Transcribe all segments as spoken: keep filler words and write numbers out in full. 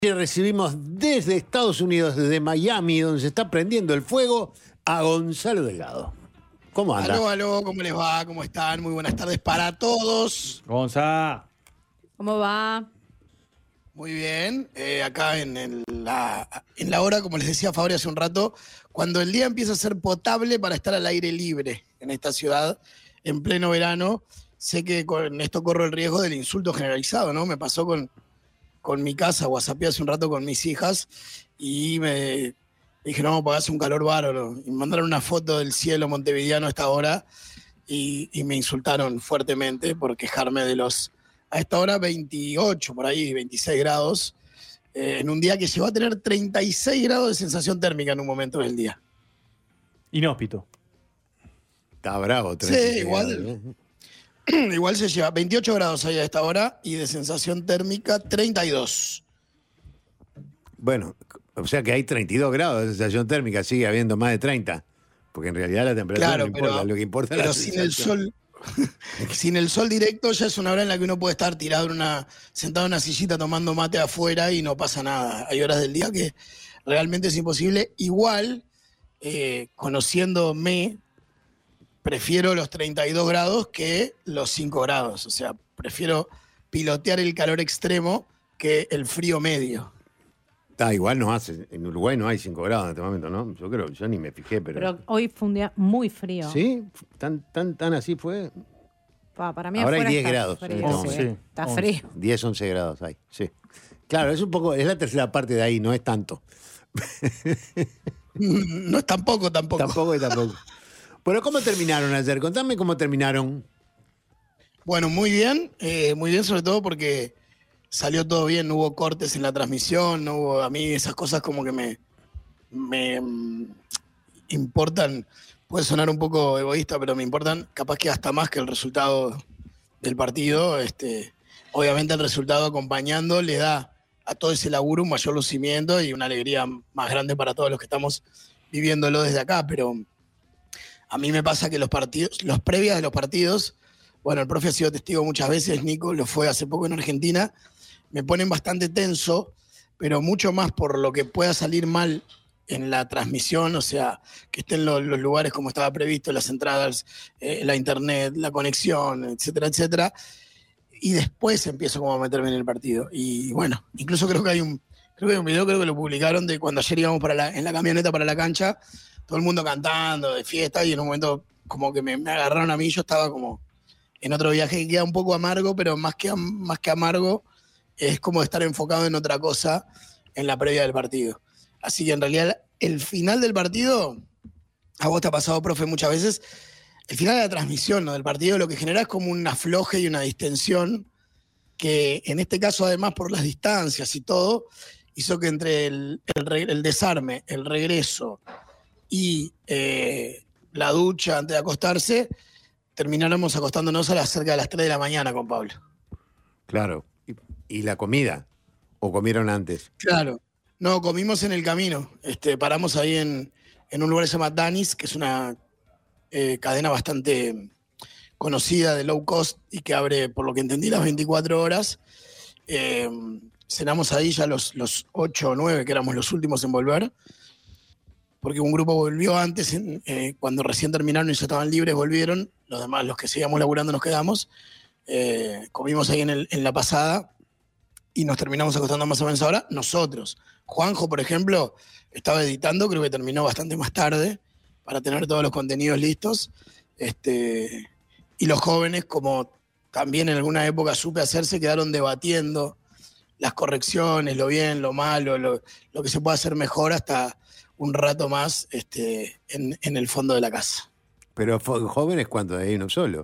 Recibimos desde Estados Unidos, desde Miami, donde se está prendiendo el fuego, a Gonzalo Delgado. ¿Cómo anda? Aló, aló, ¿cómo les va? ¿Cómo están? Muy buenas tardes para todos. Gonza. ¿Cómo va? Muy bien, eh, acá en, el- la, en la hora, como les decía Fabri hace un rato, cuando el día empieza a ser potable para estar al aire libre en esta ciudad, en pleno verano, sé que con esto corro el riesgo del insulto generalizado, ¿no? Me pasó con, con mi casa, whatsappé hace un rato con mis hijas y me dije, no, porque hace un calor bárbaro. Y me mandaron una foto del cielo montevideano a esta hora y, y me insultaron fuertemente por quejarme de los, a esta hora, veintiocho, por ahí, veintiséis grados, eh, en un día que llegó a tener treinta y seis grados de sensación térmica en un momento del día. Inhóspito. Está bravo. Sí, treinta y seis igual. grados, ¿eh? Igual se lleva veintiocho grados ahí a esta hora y de sensación térmica treinta y dos. Bueno, o sea que hay treinta y dos grados de sensación térmica, sigue habiendo más de treinta. Porque en realidad la temperatura Claro, no importa, pero, lo que importa es pero la sin el sensación. sol, sin el sol directo ya es una hora en la que uno puede estar tirado en una, sentado en una sillita tomando mate afuera y no pasa nada. Hay horas del día que realmente es imposible. Igual, eh, conociéndome, prefiero los treinta y dos grados que los cinco grados. O sea, prefiero pilotear el calor extremo que el frío medio. Está igual no hace, en Uruguay no hay cinco grados en este momento, ¿no? Yo creo, yo ni me fijé, pero. Pero hoy fue un día muy frío. ¿Sí? ¿Tan, tan, tan así fue? Pa, para mí Ahora hay afuera diez está grados. frío, once, sí. sí, Está once. frío. diez, once grados hay, sí. Claro, es un poco, es la tercera parte de ahí, no es tanto. No es tampoco, tampoco. Tampoco y tampoco. Pero ¿cómo terminaron ayer? Contame cómo terminaron. Bueno, muy bien, eh, muy bien sobre todo porque salió todo bien, no hubo cortes en la transmisión, no hubo, a mí esas cosas como que me, me mm, importan, puede sonar un poco egoísta, pero me importan capaz que hasta más que el resultado del partido. Este, obviamente el resultado acompañando le da a todo ese laburo un mayor lucimiento y una alegría más grande para todos los que estamos viviéndolo desde acá, pero a mí me pasa que los partidos, los previas de los partidos, bueno, el profe ha sido testigo muchas veces, Nico, lo fue hace poco en Argentina, me ponen bastante tenso, pero mucho más por lo que pueda salir mal en la transmisión, o sea, que estén los, los lugares como estaba previsto, las entradas, eh, la internet, la conexión, etcétera, etcétera. Y después empiezo como a meterme en el partido. Y bueno, incluso creo que hay un, creo que hay un video, creo que lo publicaron de cuando ayer íbamos para la, en la camioneta para la cancha, todo el mundo cantando, de fiesta, y en un momento como que me, me agarraron a mí, yo estaba como en otro viaje que queda un poco amargo, pero más que, am- más que amargo, es como estar enfocado en otra cosa en la previa del partido. Así que en realidad el final del partido, a vos te ha pasado, profe, muchas veces, el final de la transmisión, ¿no?, del partido lo que genera es como un afloje y una distensión que en este caso además por las distancias y todo, hizo que entre el, el re- el desarme, el regreso y eh, la ducha antes de acostarse, termináramos acostándonos a las cerca de las tres de la mañana con Pablo. Claro. ¿Y, y la comida? ¿O comieron antes? Claro. No, comimos en el camino. Este, paramos ahí en, en un lugar que se llama Danis, que es una eh, cadena bastante conocida de low cost y que abre, por lo que entendí, las veinticuatro horas. Eh, cenamos ahí ya los, los ocho o nueve, que éramos los últimos en volver, porque un grupo volvió antes, en, eh, cuando recién terminaron y ya estaban libres, volvieron. Los demás, los que seguíamos laburando, nos quedamos. Eh, comimos ahí en, el, en la pasada y nos terminamos acostando más o menos ahora. Nosotros. Juanjo, por ejemplo, estaba editando, creo que terminó bastante más tarde para tener todos los contenidos listos. Este, y los jóvenes, como también en alguna época supe hacer, se quedaron debatiendo las correcciones, lo bien, lo malo, lo, lo que se puede hacer mejor hasta un rato más este, en, en el fondo de la casa. Pero fo- jóvenes, ¿cuántos? Hay uno solo.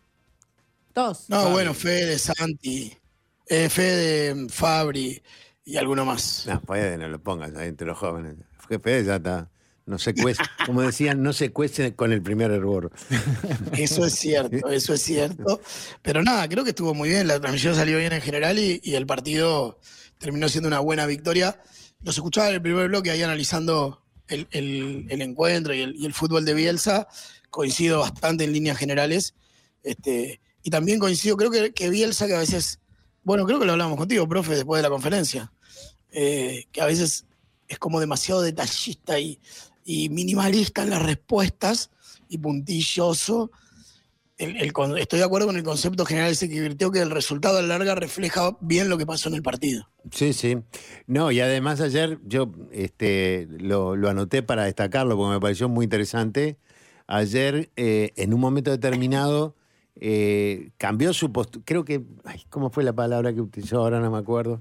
Dos. No, Fabri. bueno, Fede, Santi, eh, Fede, Fabri y alguno más. No, Fede, no lo pongas ahí entre los jóvenes. Fede ya está. No se cuece, como decían, no se cuece con el primer hervor. Eso es cierto, eso es cierto. Pero nada, creo que estuvo muy bien, la transmisión salió bien en general y, y el partido terminó siendo una buena victoria. Los escuchaba en el primer bloque ahí analizando el, el- el encuentro y el, y el fútbol de Bielsa. Coincido bastante en líneas generales. Este, y también coincido, creo que, que Bielsa, que a veces, bueno, creo que lo hablamos contigo, profe, después de la conferencia. eh, que a veces es como demasiado detallista y, y minimalista en las respuestas y puntilloso. El, el, estoy de acuerdo con el concepto general ese que virtió, que el resultado a la larga refleja bien lo que pasó en el partido. Sí, sí. No, y además ayer yo este, lo, lo anoté para destacarlo porque me pareció muy interesante. Ayer, eh, en un momento determinado, eh, cambió su postura. Creo que, ay, ¿cómo fue la palabra que utilizó? Ahora no me acuerdo.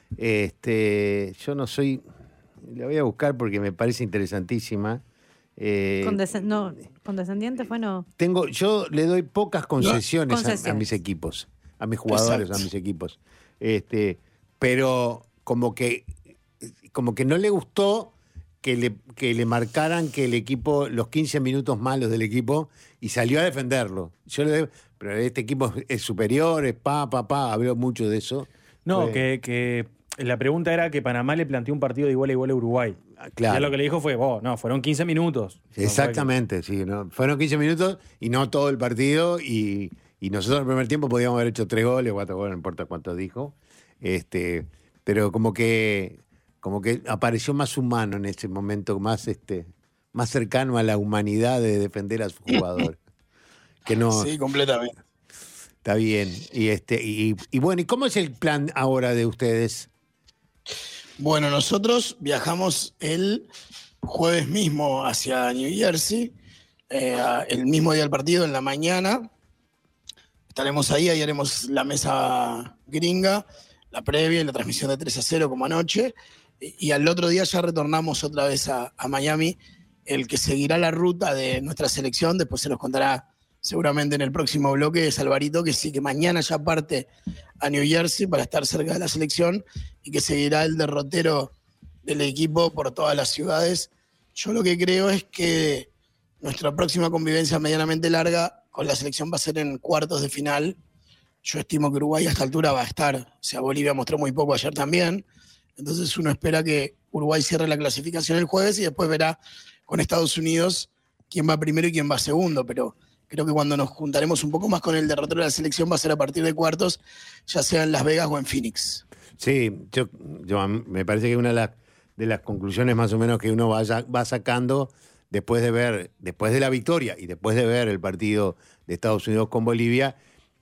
Este, yo no soy, la voy a buscar porque me parece interesantísima. Eh, Condescend- no, condescendiente fue no. Tengo, yo le doy pocas concesiones, concesiones. A, a mis equipos, a mis jugadores, Exacto. a mis equipos. Este, pero como que, como que no le gustó que le, que le marcaran que el equipo, los quince minutos malos del equipo, y salió a defenderlo. Yo le doy, pero este equipo es superior, es pa, pa, pa, habló mucho de eso. No, Fue- que, que la pregunta era que Panamá le planteó un partido de igual a igual a Uruguay. Claro. Ya lo que le dijo fue, vos, no, fueron quince minutos. Exactamente, sí. ¿no? Fueron quince minutos y no todo el partido. Y, y nosotros en el primer tiempo podíamos haber hecho tres goles, cuatro goles, no importa cuántos dijo. Este, pero como que, como que apareció más humano en ese momento, más, este, más cercano a la humanidad de defender a su jugador. Que no. Sí, completamente. Está bien. Y, este, y, y bueno, ¿y cómo es el plan ahora de ustedes? Bueno, nosotros viajamos el jueves mismo hacia New Jersey, eh, el mismo día del partido, en la mañana. Estaremos ahí, ahí haremos la mesa gringa, la previa y la transmisión de tres a cero como anoche. Y, y al otro día ya retornamos otra vez a, a Miami, el que seguirá la ruta de nuestra selección. Después se los contará seguramente en el próximo bloque, es Alvarito, que sí, que mañana ya parte a New Jersey para estar cerca de la selección y que seguirá el derrotero del equipo por todas las ciudades. Yo lo que creo es que nuestra próxima convivencia medianamente larga con la selección va a ser en cuartos de final. Yo estimo que Uruguay a esta altura va a estar, o sea, Bolivia mostró muy poco ayer también, entonces uno espera que Uruguay cierre la clasificación el jueves y después verá con Estados Unidos quién va primero y quién va segundo, pero creo que cuando nos juntaremos un poco más con el derrotero de la selección va a ser a partir de cuartos, ya sea en Las Vegas o en Phoenix. Sí, yo, yo me parece que una de las, de las conclusiones más o menos que uno vaya, va sacando después de ver, después de la victoria y después de ver el partido de Estados Unidos con Bolivia,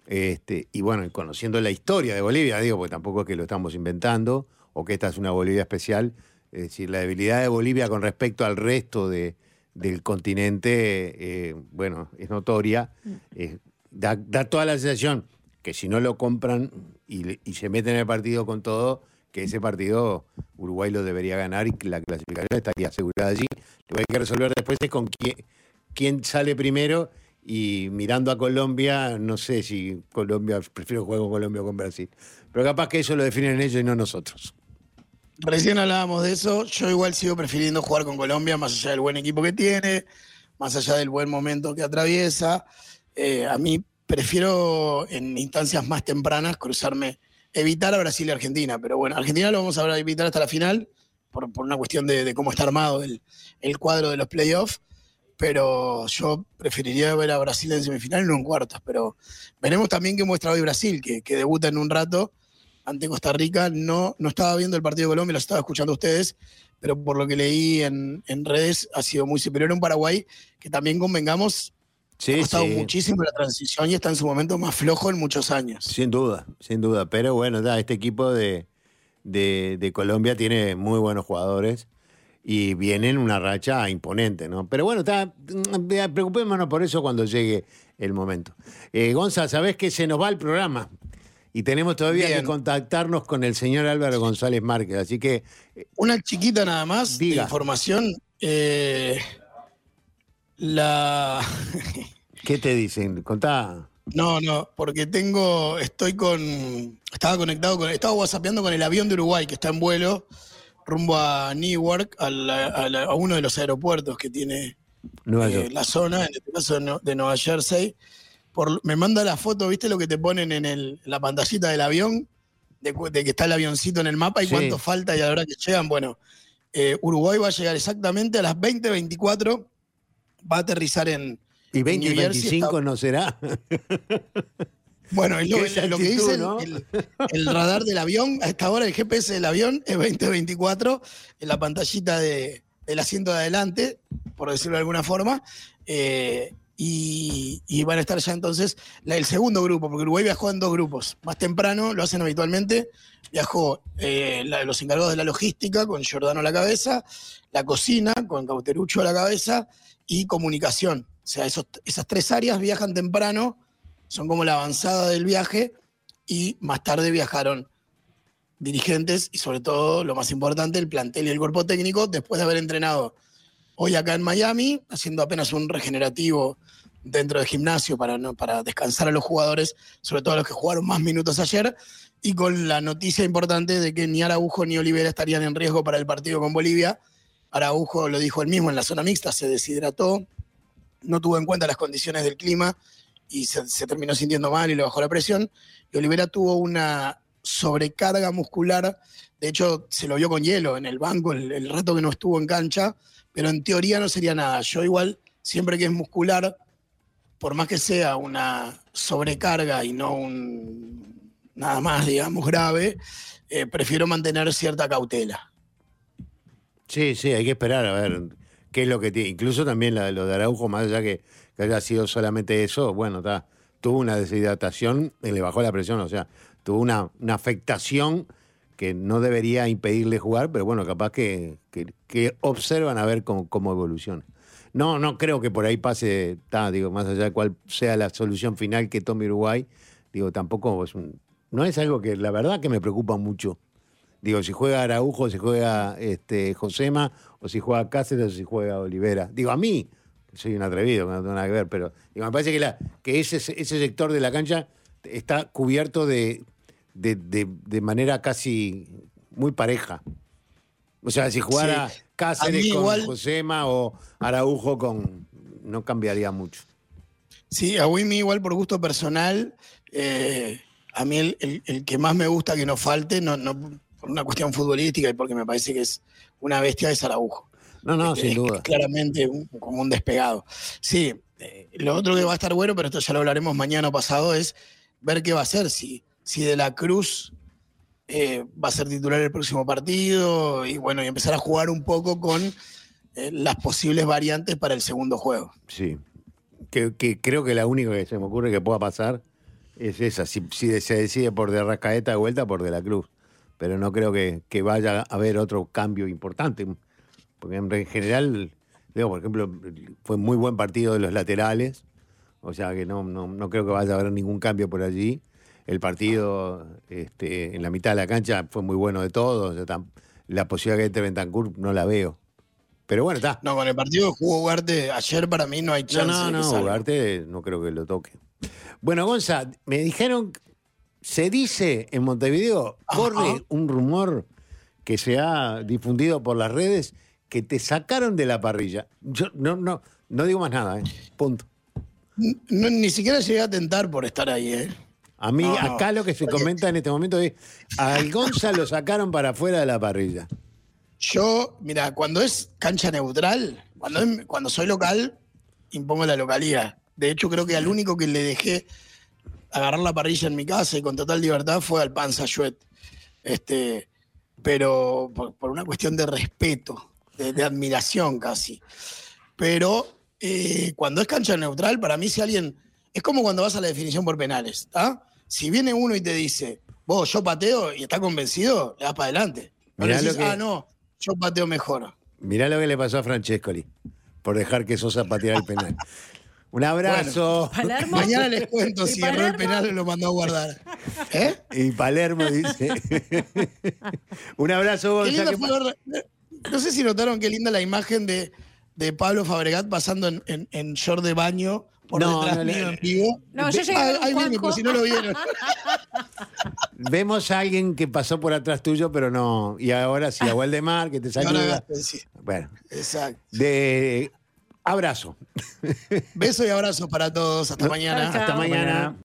este, y bueno, conociendo la historia de Bolivia, digo, porque tampoco es que lo estamos inventando, o que esta es una Bolivia especial, es decir, la debilidad de Bolivia con respecto al resto de, del continente, eh, bueno, es notoria, eh, da, da toda la sensación que si no lo compran y, y se meten en el partido con todo, que ese partido Uruguay lo debería ganar y que la clasificación estaría asegurada allí. Lo que hay que resolver después es con quién, quién sale primero, y mirando a Colombia, no sé si Colombia, prefiero jugar con Colombia o con Brasil, pero capaz que eso lo definen ellos y no nosotros. Recién hablábamos de eso, yo igual sigo prefiriendo jugar con Colombia, más allá del buen equipo que tiene, más allá del buen momento que atraviesa. Eh, a mí prefiero en instancias más tempranas cruzarme, evitar a Brasil y Argentina, pero bueno, Argentina lo vamos a evitar hasta la final, por, por una cuestión de, de cómo está armado el, el cuadro de los playoffs, pero yo preferiría ver a Brasil en semifinal y no en cuartos, pero veremos también qué muestra hoy Brasil, que, que debuta en un rato ante Costa Rica. No, no estaba viendo el partido de Colombia, lo estaba escuchando a ustedes, pero por lo que leí en, en redes ha sido muy superior a un Paraguay que también, convengamos, Sí, ha costado sí. muchísimo la transición y está en su momento más flojo en muchos años. Sin duda, sin duda. Pero bueno, ya, este equipo de, de, de Colombia tiene muy buenos jugadores y viene en una racha imponente, ¿no? Pero bueno, está, preocupémonos por eso cuando llegue el momento. Eh, Gonza, sabés que se nos va el programa y tenemos todavía Bien. que contactarnos con el señor Álvaro González Márquez, así que Una chiquita nada más Diga. de información. Eh, la... ¿qué te dicen? Contá. No, no, porque tengo, estoy con, estaba conectado con, estaba whatsappeando con el avión de Uruguay que está en vuelo rumbo a Newark, a, la- a la- a uno de los aeropuertos que tiene Nueva eh, York. la zona, en este caso de, No- de Nueva Jersey. Por, me manda la foto, ¿viste lo que te ponen en, el, en la pantallita del avión? De, cu- de que está el avioncito en el mapa y Sí. cuánto falta y a la hora que llegan. Bueno, eh, Uruguay va a llegar exactamente a las veinte veinticuatro, va a aterrizar en, ¿Y veinte y New Jersey veinticinco está- no será? Bueno, y lo, Qué lo que exactitud, dice ¿no? el, el radar del avión, a esta hora el G P S del avión es veinte veinticuatro en la pantallita de, del asiento de adelante, por decirlo de alguna forma, eh, y, y van a estar ya entonces la, el segundo grupo, porque Uruguay viajó en dos grupos. Más temprano, lo hacen habitualmente, viajó eh, la- los encargados de la logística, con Giordano a la cabeza, la cocina, con Cauterucho a la cabeza, y comunicación. O sea, esos, esas tres áreas viajan temprano, son como la avanzada del viaje, y más tarde viajaron dirigentes y sobre todo, lo más importante, el plantel y el cuerpo técnico, después de haber entrenado hoy acá en Miami, haciendo apenas un regenerativo dentro del gimnasio para, no, para descansar a los jugadores, sobre todo a los que jugaron más minutos ayer, y con la noticia importante de que ni Araujo ni Olivera estarían en riesgo para el partido con Bolivia. Araujo lo dijo él mismo en la zona mixta, se deshidrató, no tuvo en cuenta las condiciones del clima y se, se terminó sintiendo mal y le bajó la presión. Y Olivera tuvo una sobrecarga muscular, de hecho se lo vio con hielo en el banco el, el rato que no estuvo en cancha, pero en teoría no sería nada. Yo igual, siempre que es muscular, por más que sea una sobrecarga y no un nada más, digamos, grave, eh, prefiero mantener cierta cautela. Sí, sí, hay que esperar a ver qué es lo que tiene. Incluso también la- lo de Araujo, más allá que, que haya sido solamente eso, bueno, está, tuvo una deshidratación y le bajó la presión, o sea, tuvo una, una afectación que no debería impedirle jugar, pero bueno, capaz que, que, que observan a ver cómo, cómo evoluciona. No, no creo que por ahí pase, ta, digo, más allá de cuál sea la solución final que tome Uruguay, digo, tampoco es un, no es algo que la verdad que me preocupa mucho. Digo, si juega Araujo, si juega este, Josema, o si juega Cáceres, o si juega Olivera. Digo, a mí, que soy un atrevido, que no tengo nada que ver, pero digo, me parece que, la, que ese, ese sector de la cancha está cubierto de, de, de, de manera casi muy pareja. O sea, si jugara Sí. Cáceres A mí con igual- Josema o Araujo con... no cambiaría mucho. Sí, a Wimi igual por gusto personal, eh, a mí el, el- el que más me gusta que no falte, no, no por una cuestión futbolística y porque me parece que es una bestia, es Araujo. No, no, Es- sin es duda. claramente un- como un despegado. Sí, eh, lo otro que va a estar bueno, pero esto ya lo hablaremos mañana o pasado, es ver qué va a hacer. Si, si De la Cruz eh, va a ser titular el próximo partido y bueno, y empezar a jugar un poco con eh, las posibles variantes para el segundo juego. Sí. Que, que creo que la única que se me ocurre que pueda pasar es esa. Si, si se decide por de Arrascaeta de vuelta, por De la Cruz. Pero no creo que, que vaya a haber otro cambio importante. Porque en general, digo, por ejemplo, fue muy buen partido de los laterales. O sea que no, no, no creo que vaya a haber ningún cambio por allí. El partido este, en la mitad de la cancha fue muy bueno de todos. O sea, tam- la posibilidad que entre Bentancur no la veo. Pero bueno, está. No, con el partido que jugó Ugarte ayer, para mí no hay No, chance no, de que no, salga. Ugarte no creo que lo toque. Bueno, Gonza, me dijeron, se dice en Montevideo, Ajá. corre un rumor que se ha difundido por las redes que te sacaron de la parrilla. Yo no, no, no digo más nada, ¿eh? Punto. No, ni siquiera llegué a tentar por estar ahí, ¿eh? A mí, No, no. acá lo que se comenta en este momento es, al Gonza lo sacaron para afuera de la parrilla. Yo, mira, cuando es cancha neutral, cuando, es- cuando soy local, impongo la localidad. De hecho, creo que al único que le dejé agarrar la parrilla en mi casa y con total libertad fue al Panza Yuet. Este, pero por, por una cuestión de respeto, de, de admiración casi. Pero eh, cuando es cancha neutral, para mí si alguien... Es como cuando vas a la definición por penales, ¿está? Si viene uno y te dice, vos, yo pateo y está convencido, le das para adelante. No le Mirá decís, lo que- ah, no, yo pateo mejor. Mirá lo que le pasó a Francescoli por dejar que Sosa pateara el penal. Un abrazo. Palermo. Mañana les cuento ¿Y si erró el Palermo? penal o lo mandó a guardar. ¿Eh? Y Palermo dice. Un abrazo, Qué Gonza. linda que fue pa- ver- No sé si notaron qué linda la imagen de, de Pablo Fabregat pasando en, en, en short de baño por No, detrás no, mío no, en vivo. No, yo llegué Ah, con ahí viene, Juanjo. por si no lo vieron. Vemos a alguien que pasó por atrás tuyo, pero no. Y ahora sí, a Waldemar, que te Y ahora saluda. Gaston, sí. Bueno, Exacto. de abrazo. Beso y abrazos para todos. Hasta mañana. Chao, chao. Hasta mañana.